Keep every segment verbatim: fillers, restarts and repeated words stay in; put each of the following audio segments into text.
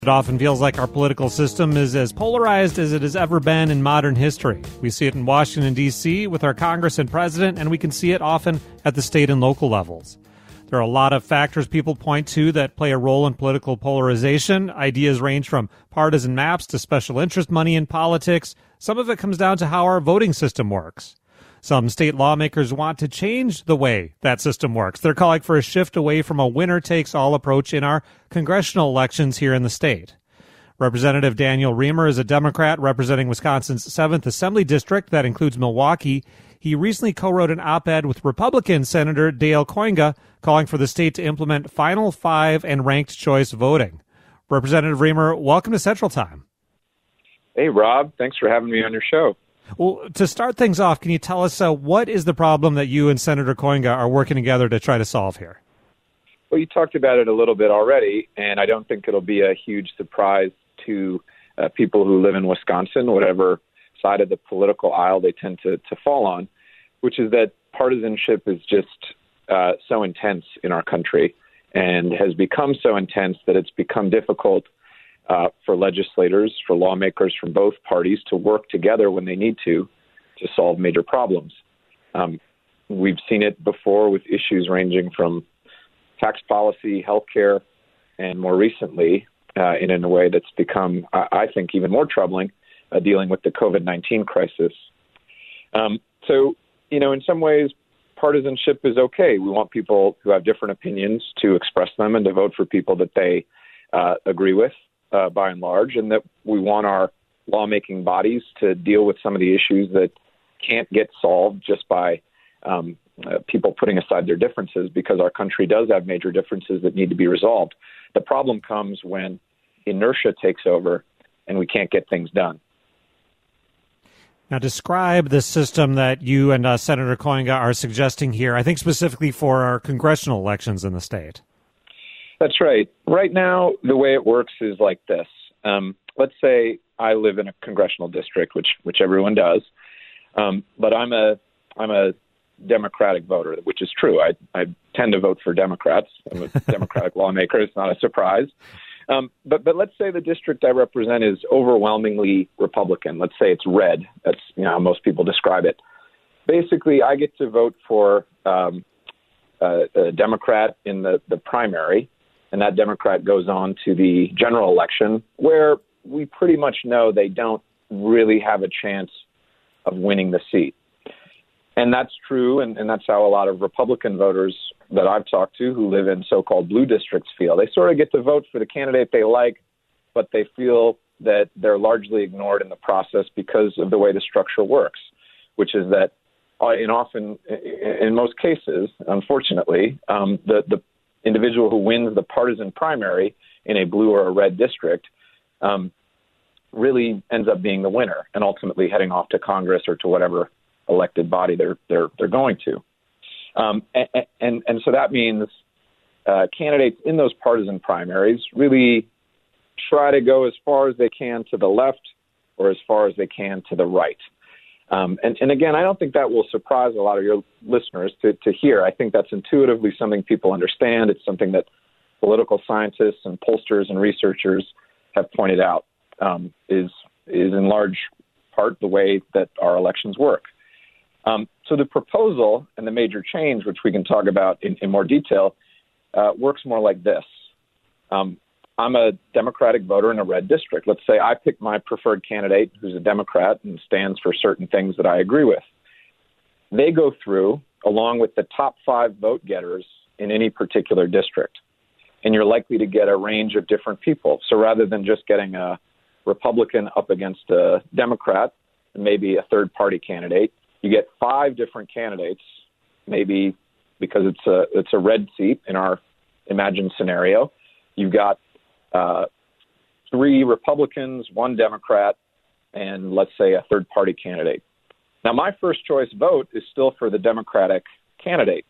It often feels like our political system is as polarized as it has ever been in modern history. We see it in Washington, D C with our Congress and president, and we can see it often at the state and local levels. There are a lot of factors people point to that play a role in political polarization. Ideas range from partisan maps to special interest money in politics. Some of it comes down to how our voting system works. Some state lawmakers want to change the way that system works. They're calling for a shift away from a winner-takes-all approach in our congressional elections here in the state. Representative Daniel Riemer is a Democrat representing Wisconsin's seventh Assembly District that includes Milwaukee. He recently co-wrote an op-ed with Republican Senator Dale Koinga calling for the state to implement Final Five and ranked choice voting. Representative Riemer, welcome to Central Time. Hey, Rob. Thanks for having me on your show. Well, to start things off, can you tell us uh, what is the problem that you and Senator Koinga are working together to try to solve here? Well, you talked about it a little bit already, and I don't think it'll be a huge surprise to uh, people who live in Wisconsin, whatever side of the political aisle they tend to, to fall on, which is that partisanship is just uh, so intense in our country and has become so intense that it's become difficult Uh, for legislators, for lawmakers from both parties to work together when they need to, to solve major problems. Um, we've seen it before with issues ranging from tax policy, healthcare, and more recently, uh, in, in a way that's become, I, I think, even more troubling, uh, dealing with the covid nineteen crisis. Um, so, you know, in some ways, partisanship is okay. We want people who have different opinions to express them and to vote for people that they uh, agree with. Uh, by and large, and that we want our lawmaking bodies to deal with some of the issues that can't get solved just by um, uh, people putting aside their differences, because our country does have major differences that need to be resolved. The problem comes when inertia takes over and we can't get things done. Now, describe the system that you and uh, Senator Koinga are suggesting here, I think specifically for our congressional elections in the state. That's right. Right now, the way it works is like this. Um, let's say I live in a congressional district, which which everyone does, um, but I'm a I'm a Democratic voter, which is true. I, I tend to vote for Democrats. I'm a Democratic lawmaker. It's not a surprise. Um, but but let's say the district I represent is overwhelmingly Republican. Let's say it's red. That's, you know, how most people describe it. Basically, I get to vote for um, a, a Democrat in the, the primary. And that Democrat goes on to the general election, where we pretty much know they don't really have a chance of winning the seat. And that's true, and, and that's how a lot of Republican voters that I've talked to who live in so-called blue districts feel. They sort of get to vote for the candidate they like, but they feel that they're largely ignored in the process because of the way the structure works, which is that uh, in often, in most cases, unfortunately, um, the, the individual who wins the partisan primary in a blue or a red district um, really ends up being the winner and ultimately heading off to Congress or to whatever elected body they're they're they're going to. Um, and, and and so that means uh, candidates in those partisan primaries really try to go as far as they can to the left or as far as they can to the right. Um, and, and again, I don't think that will surprise a lot of your listeners to, to hear. I think that's intuitively something people understand. It's something that political scientists and pollsters and researchers have pointed out um, is is in large part the way that our elections work. Um, so the proposal and the major change, which we can talk about in, in more detail, uh, works more like this. Um, I'm a Democratic voter in a red district. Let's say I pick my preferred candidate who's a Democrat and stands for certain things that I agree with. They go through along with the top five vote getters in any particular district, and you're likely to get a range of different people. So rather than just getting a Republican up against a Democrat and maybe a third-party candidate, you get five different candidates, maybe because it's a it's a red seat in our imagined scenario. You've got Uh, three Republicans, one Democrat, and let's say a third-party candidate. Now, my first choice vote is still for the Democratic candidate.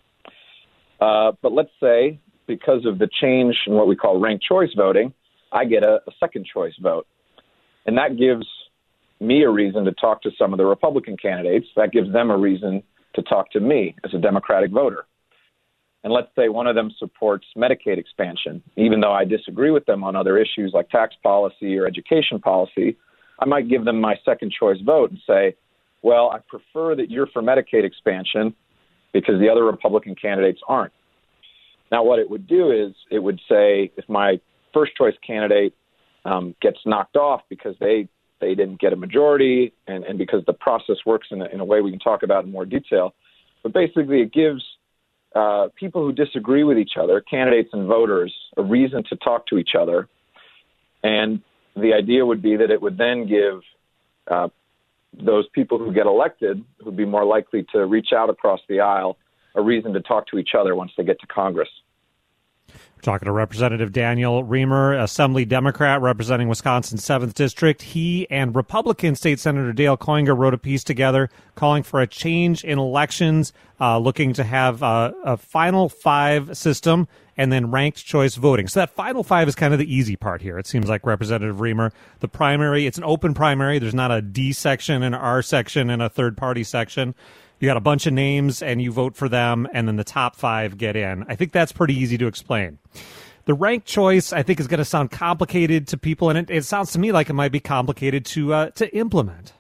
Uh, but let's say because of the change in what we call ranked choice voting, I get a, a second choice vote. And that gives me a reason to talk to some of the Republican candidates. That gives them a reason to talk to me as a Democratic voter. and let's say one of them supports Medicaid expansion, even though I disagree with them on other issues like tax policy or education policy, I might give them my second choice vote and say, well, I prefer that you're for Medicaid expansion because the other Republican candidates aren't. Now, what it would do is it would say if my first choice candidate um, gets knocked off because they, they didn't get a majority and, and because the process works in a, in a way we can talk about in more detail, but basically it gives uh, people who disagree with each other, candidates and voters, a reason to talk to each other. And the idea would be that it would then give uh, those people who get elected, who'd be more likely to reach out across the aisle, a reason to talk to each other once they get to Congress. We're talking to Representative Daniel Riemer, Assembly Democrat representing Wisconsin's seventh District. He and Republican State Senator Dale Koinger wrote a piece together calling for a change in elections, uh, looking to have uh, a final five system and then ranked choice voting. So that final five is kind of the easy part here. It seems like Representative Riemer, the primary, it's an open primary. There's not a D section, an R section, and a third party section. You got a bunch of names and you vote for them, and then the top five get in. I think that's pretty easy to explain. The ranked choice, I think, is going to sound complicated to people, and it, it sounds to me like it might be complicated to uh, to implement.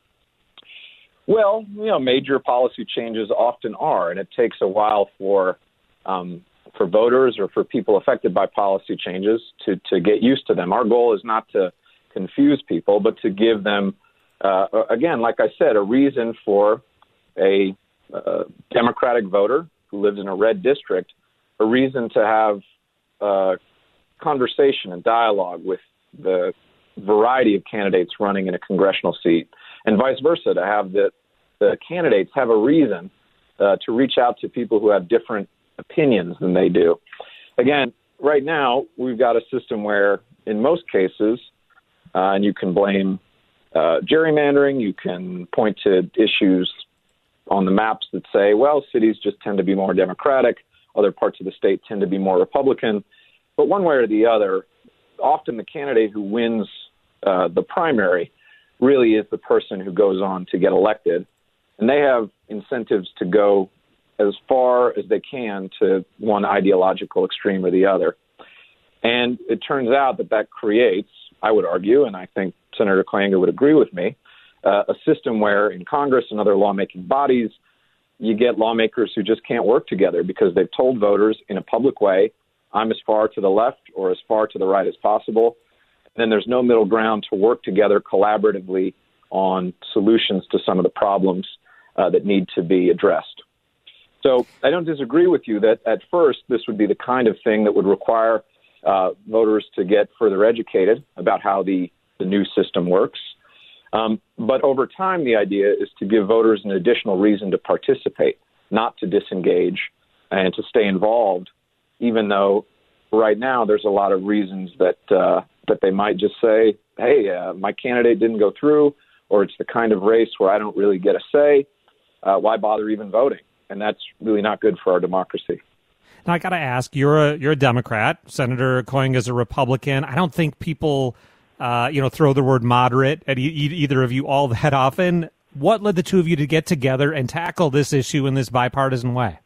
Well, you know, major policy changes often are, and it takes a while for um, for voters or for people affected by policy changes to, to get used to them. Our goal is not to confuse people, but to give them, uh, again, like I said, a reason for a uh, Democratic voter who lives in a red district, a reason to have uh, conversation and dialogue with the variety of candidates running in a congressional seat, and vice versa, to have the, the candidates have a reason uh, to reach out to people who have different opinions than they do. Again, right now, we've got a system where, in most cases, uh, and you can blame uh, gerrymandering, you can point to issues on the maps that say, well, cities just tend to be more Democratic, other parts of the state tend to be more Republican. But one way or the other, often the candidate who wins uh, the primary really is the person who goes on to get elected. And they have incentives to go as far as they can to one ideological extreme or the other. And it turns out that that creates, I would argue, and I think Senator Koinger would agree with me, Uh, a system where in Congress and other lawmaking bodies, you get lawmakers who just can't work together because they've told voters in a public way, I'm as far to the left or as far to the right as possible. And then there's no middle ground to work together collaboratively on solutions to some of the problems uh, that need to be addressed. So I don't disagree with you that at first this would be the kind of thing that would require uh, voters to get further educated about how the, the new system works. Um, but over time, the idea is to give voters an additional reason to participate, not to disengage, and to stay involved, even though right now there's a lot of reasons that uh, that they might just say, hey, uh, my candidate didn't go through, or it's the kind of race where I don't really get a say. Uh, why bother even voting? And that's really not good for our democracy. Now, I got to ask, you're a, you're a Democrat. Senator Koinger is a Republican. I don't think people... Uh, you know, throw the word moderate at e- either of you all that often. What led the two of you to get together and tackle this issue in this bipartisan way?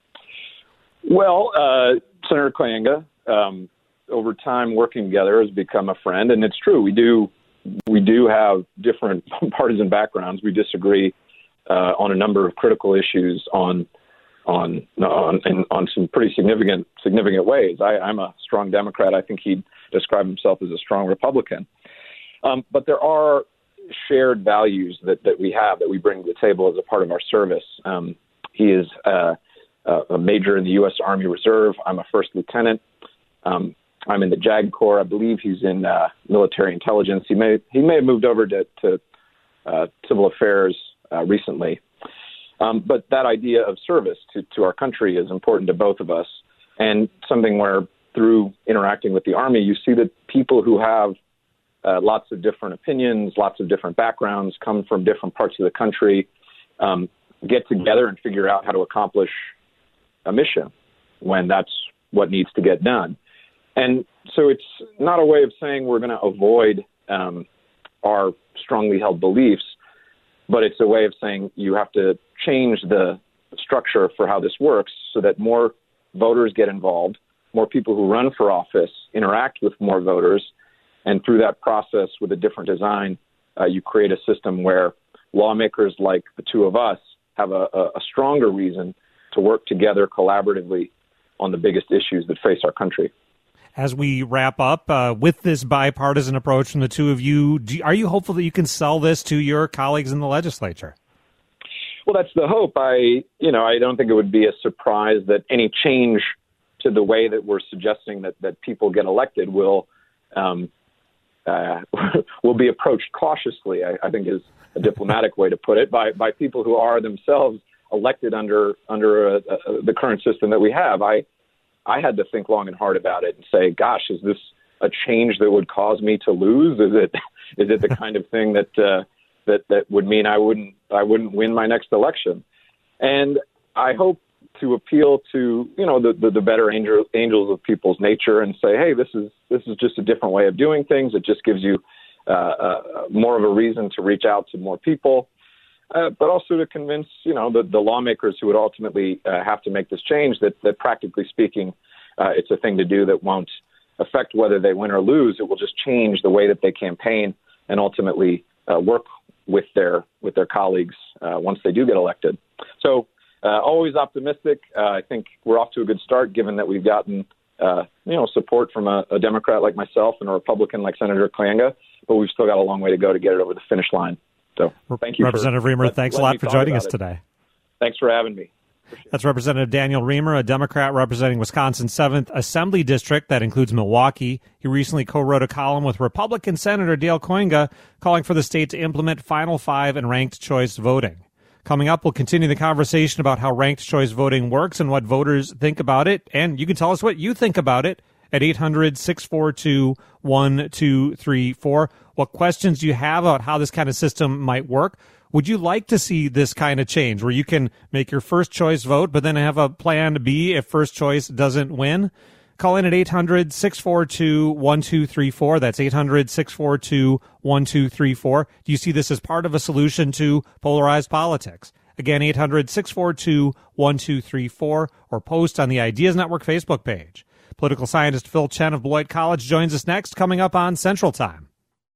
Well, uh, Senator Koinger, um, over time working together, has become a friend, and it's true. We do we do have different partisan backgrounds. We disagree uh, on a number of critical issues on on on in, on some pretty significant significant ways. I, I'm a strong Democrat. I think he'd describe himself as a strong Republican. Um, but there are shared values that, that we have that we bring to the table as a part of our service. Um, he is uh, a major in the U S Army Reserve. I'm a first lieutenant. Um, I'm in the JAG Corps. I believe he's in uh, military intelligence. He may he may have moved over to, to uh, civil affairs uh, recently. Um, but that idea of service to, to our country is important to both of us, and something where through interacting with the Army, you see that people who have uh, lots of different opinions, lots of different backgrounds, come from different parts of the country, um, get together and figure out how to accomplish a mission when that's what needs to get done. And so it's not a way of saying we're going to avoid um, our strongly held beliefs, but it's a way of saying you have to change the structure for how this works so that more voters get involved, more people who run for office interact with more voters, and through that process with a different design, uh, you create a system where lawmakers like the two of us have a, a stronger reason to work together collaboratively on the biggest issues that face our country. As we wrap up, uh, with this bipartisan approach from the two of you, do, are you hopeful that you can sell this to your colleagues in the legislature? Well, that's the hope. I, you know, I don't think it would be a surprise that any change to the way that we're suggesting that, that people get elected will um, uh, will be approached cautiously, I, I think is a diplomatic way to put it, by, by people who are themselves elected under under a, a, the current system that we have. I I had to think long and hard about it and say, gosh, is this a change that would cause me to lose? Is it is it the kind of thing that uh, that that would mean I wouldn't I wouldn't win my next election? And I hope to appeal to, you know, the, the, the better angel, angels of people's nature and say, hey, this is this is just a different way of doing things. It just gives you uh, uh, more of a reason to reach out to more people. Uh, but also to convince, you know, the, the lawmakers who would ultimately uh, have to make this change that, that practically speaking, uh, it's a thing to do that won't affect whether they win or lose. It will just change the way that they campaign and ultimately uh, work with their with their colleagues uh, once they do get elected. So uh, always optimistic. Uh, I think we're off to a good start, given that we've gotten uh, you know support from a, a Democrat like myself and a Republican like Senator Klayanga, but we've still got a long way to go to get it over the finish line. So thank you, Representative for, Riemer. let, thanks let a lot for joining us it. today. Thanks for having me. Appreciate That's Representative Daniel Riemer, a Democrat representing Wisconsin's seventh Assembly District that includes Milwaukee. He recently co-wrote a column with Republican Senator Dale Kooyenga calling for the state to implement Final Five and ranked choice voting. Coming up, we'll continue the conversation about how ranked choice voting works and what voters think about it. And you can tell us what you think about it at eight hundred, six four two, one two three four. What questions do you have about how this kind of system might work? Would you like to see this kind of change where you can make your first choice vote, but then have a plan B if first choice doesn't win? Call in at eight hundred, six four two, one two three four. That's eight hundred, six four two, one two three four. Do you see this as part of a solution to polarized politics? Again, eight hundred, six four two, one two three four, or post on the Ideas Network Facebook page. Political scientist Phil Chen of Beloit College joins us next, coming up on Central Time.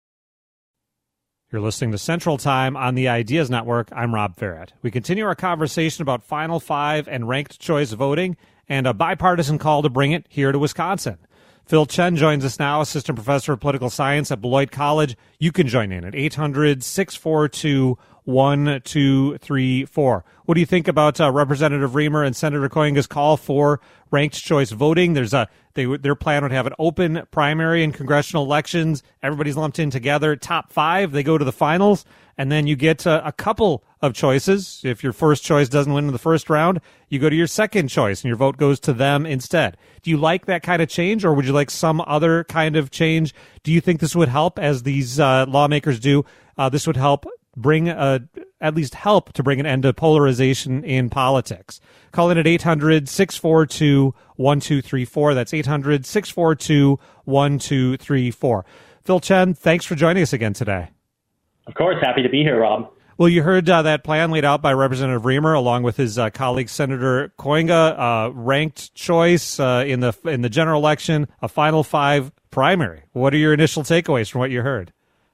You're listening to Central Time on the Ideas Network. I'm Rob Farrett. We continue our conversation about Final Five and ranked choice voting and a bipartisan call to bring it here to Wisconsin. Phil Chen joins us now, assistant professor of political science at Beloit College. You can join in at eight hundred, six four two, one two three four. What do you think about uh, Representative Riemer and Senator Kooyenga's call for ranked choice voting? There's a they their plan would have an open primary in congressional elections. Everybody's lumped in together. Top five, they go to the finals, and then you get uh, a couple of choices. If your first choice doesn't win in the first round, you go to your second choice, and your vote goes to them instead. Do you like that kind of change, or would you like some other kind of change? Do you think this would help, as these uh, lawmakers do? Uh, this would help bring a, at least help to bring an end to polarization in politics. Call in at eight hundred, six four two, one two three four. That's eight hundred, six four two, one two three four. Phil Chen, thanks for joining us again today. Of course, happy to be here, Rob. Well, you heard uh, that plan laid out by Representative Riemer along with his uh, colleague Senator Kooyenga, uh, ranked choice uh, in the in the general election, a Final Five primary. What are your initial takeaways from what you heard?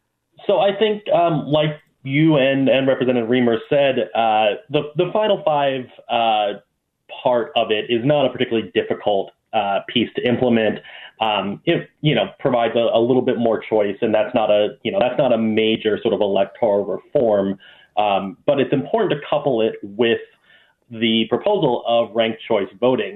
So I think, um, like you and, and Representative Riemer said, uh, the, the Final Five uh, part of it is not a particularly difficult uh, piece to implement. Um, it, you know, provides a, a little bit more choice, and that's not a, you know, that's not a major sort of electoral reform. Um, but it's important to couple it with the proposal of ranked choice voting.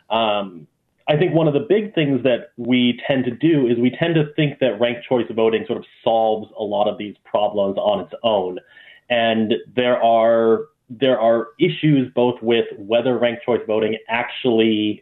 Um, I think one of the big things that we tend to do is we tend to think that ranked choice voting sort of solves a lot of these problems on its own. And there are there are issues both with whether ranked choice voting actually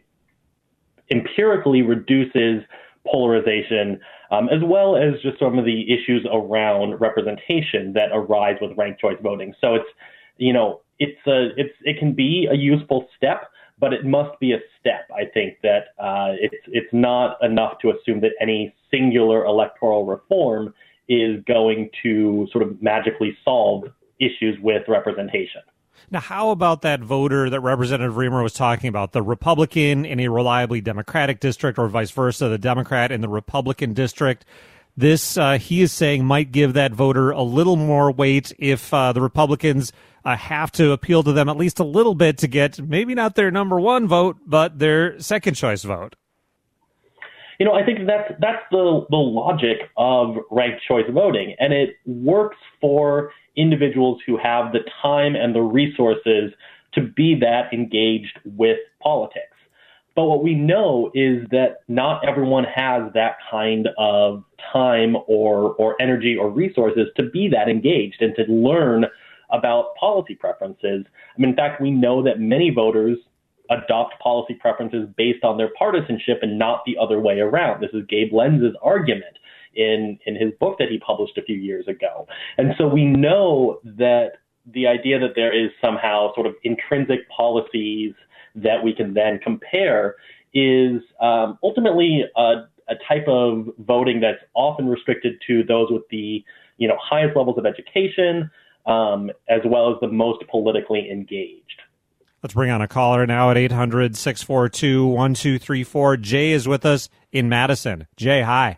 empirically reduces polarization, um, as well as just some of the issues around representation that arise with ranked choice voting. So it's, you know, it's a, it's it can be a useful step, but it must be a step. I think that uh, it's it's not enough to assume that any singular electoral reform is going to sort of magically solve issues with representation. Now, how about that voter that Representative Reamer was talking about, the Republican in a reliably Democratic district or vice versa, the Democrat in the Republican district? This, uh, he is saying, might give that voter a little more weight if uh, the Republicans uh, have to appeal to them at least a little bit to get maybe not their number one vote, but their second choice vote. You know, I think that's that's the, the logic of ranked choice voting, and it works for individuals who have the time and the resources to be that engaged with politics. But what we know is that not everyone has that kind of time or or energy or resources to be that engaged and to learn about policy preferences. I mean, in fact, we know that many voters adopt policy preferences based on their partisanship and not the other way around. This is Gabe Lenz's argument in, in his book that he published a few years ago. And so we know that the idea that there is somehow sort of intrinsic policies that we can then compare is um, ultimately a, a type of voting that's often restricted to those with the you know highest levels of education, um, as well as the most politically engaged. Let's bring on a caller now at eight hundred, six four two, one two three four. Jay is with us in Madison. Jay, hi.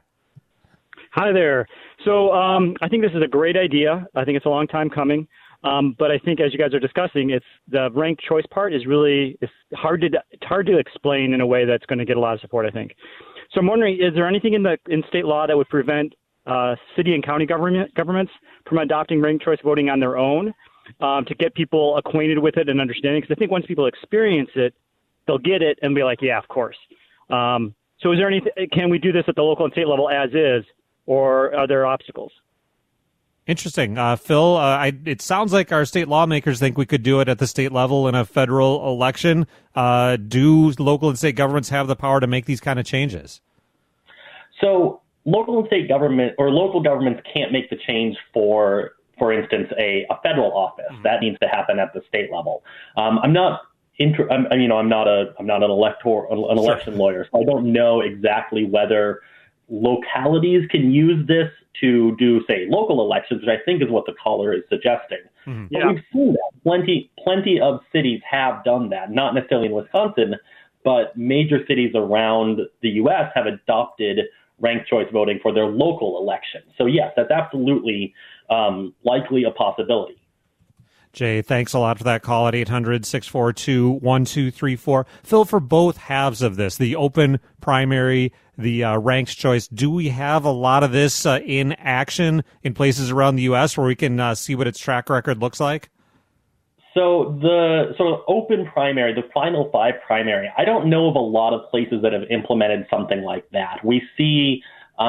Hi there. So um, I think this is a great idea. I think it's a long time coming. Um, but I think as you guys are discussing, it's the ranked choice part is really it's hard to it's hard to explain in a way that's going to get a lot of support, I think. So I'm wondering, is there anything in the in state law that would prevent uh, city and county government governments from adopting ranked choice voting on their own? Um, to get people acquainted with it and understanding, because I think once people experience it, they'll get it and be like, yeah, of course. Um, so is there anything, can we do this at the local and state level as is, or are there obstacles? Interesting. Uh, Phil, uh, I, it sounds like our state lawmakers think we could do it at the state level in a federal election. Uh, do local and state governments have the power to make these kind of changes? So local and state government or local governments can't make the change for For instance, a, a federal office. Mm-hmm. That needs to happen at the state level. Um, I'm not, inter- I'm, you know, I'm not a, I'm not an elector, an election sure. lawyer, so I don't know exactly whether localities can use this to do, say, local elections, which I think is what the caller is suggesting. Mm-hmm. But yeah. we've seen that plenty, plenty of cities have done that. Not necessarily in Wisconsin, but major cities around the U S have adopted ranked choice voting for their local elections. So yes, that's absolutely um, likely a possibility. Jay, thanks a lot for that call at eight hundred, six four two, one two three four. Phil, for both halves of this, the open primary, the uh, ranked choice, do we have a lot of this uh, in action in places around the U S where we can uh, see what its track record looks like? So the sort of open primary, the final five primary, I don't know of a lot of places that have implemented something like that. We see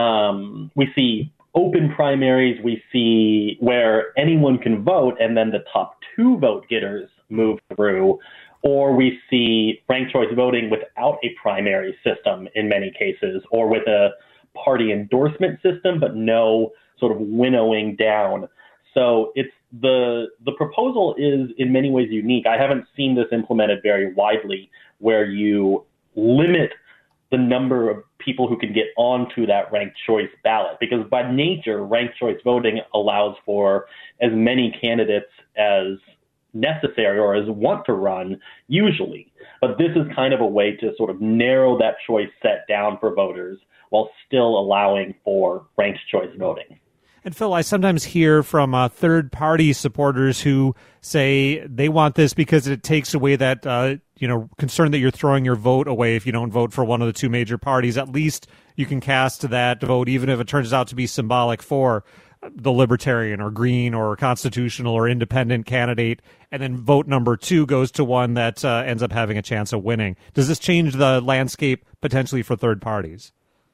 um, we see open primaries, we see where anyone can vote and then the top two vote getters move through, or we see ranked choice voting without a primary system in many cases, or with a party endorsement system, but no sort of winnowing down. So it's the the proposal is in many ways unique. I haven't seen this implemented very widely where you limit the number of people who can get onto that ranked choice ballot, because by nature, ranked choice voting allows for as many candidates as necessary or as want to run usually. But this is kind of a way to sort of narrow that choice set down for voters while still allowing for ranked choice voting. And Phil, I sometimes hear from uh, third-party supporters who say they want this because it takes away that, uh, you know, concern that you're throwing your vote away if you don't vote for one of the two major parties. At least you can cast that vote, even if it turns out to be symbolic for the Libertarian or Green or Constitutional or Independent candidate, and then vote number two goes to one that uh, ends up having a chance of winning. Does this change the landscape potentially for third parties?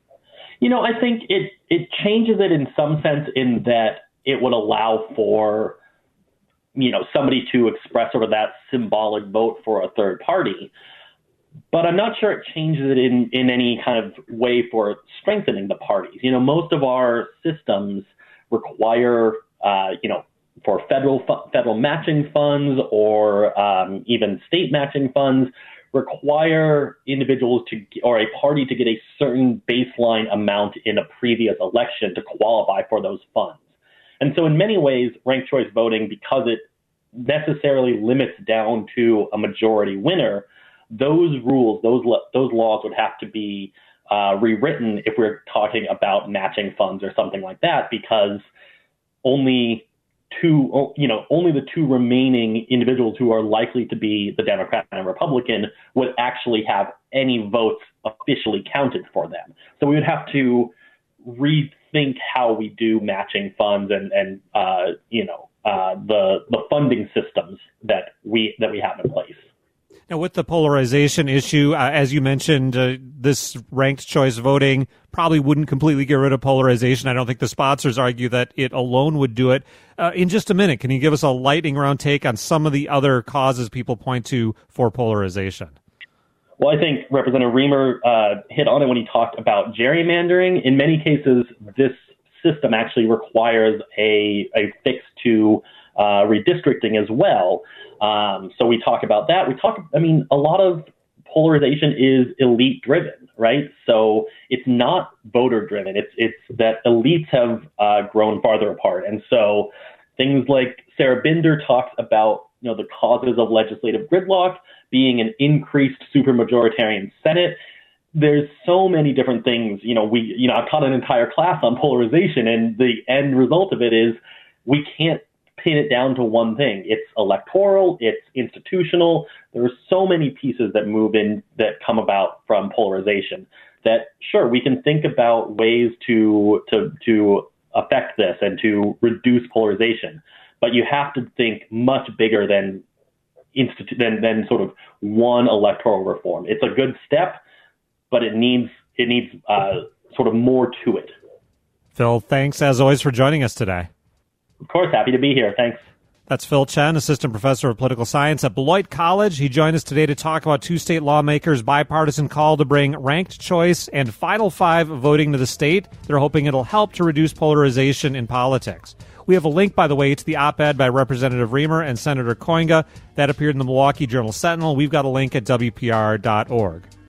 You know, I think it, it changes it in some sense in that it would allow for, you know, somebody to express sort of that symbolic vote for a third party. But I'm not sure it changes it in, in any kind of way for strengthening the parties. You know, most of our systems require, uh, you know, for federal fu- federal matching funds or um, even state matching funds, require individuals to or a party to get a certain baseline amount in a previous election to qualify for those funds. And so in many ways, ranked choice voting, because it necessarily limits down to a majority winner, those rules, those those laws would have to be uh, rewritten if we're talking about matching funds or something like that, because only two, you know, only the two remaining individuals who are likely to be the Democrat and Republican would actually have any votes officially counted for them. So we would have to rethink how we do matching funds and, and uh, you know, uh, the the funding systems that we that we have in place. Now, with the polarization issue, uh, as you mentioned, uh, this ranked choice voting probably wouldn't completely get rid of polarization. I don't think the sponsors argue that it alone would do it. Uh, in just a minute, can you give us a lightning round take on some of the other causes people point to for polarization? Well, I think Representative Reamer uh, hit on it when he talked about gerrymandering. In many cases, this system actually requires a, a fix to uh, redistricting as well. Um, so we talk about that. We talk, I mean, a lot of polarization is elite driven, right? So it's not voter driven. It's, it's that elites have uh, grown farther apart. And so things like Sarah Binder talks about, you know, the causes of legislative gridlock being an increased supermajoritarian Senate. There's so many different things. You know, we, you know, I've taught an entire class on polarization, and the end result of it is we can't pin it down to one thing. It's electoral, it's institutional. There are so many pieces that move in that come about from polarization that, sure, we can think about ways to to to affect this and to reduce polarization, but you have to think much bigger than institu- than than sort of one electoral reform. It's a good step, but it needs it needs uh, sort of more to it. Phil, thanks as always for joining us today. Of course, happy to be here. Thanks. That's Phil Chen, assistant professor of political science at Beloit College. He joined us today to talk about two state lawmakers' bipartisan call to bring ranked choice and Final Five voting to the state. They're hoping it'll help to reduce polarization in politics. We have a link, by the way, to the op-ed by Representative Reamer and Senator Koinga that appeared in the Milwaukee Journal Sentinel. We've got a link at W P R dot org.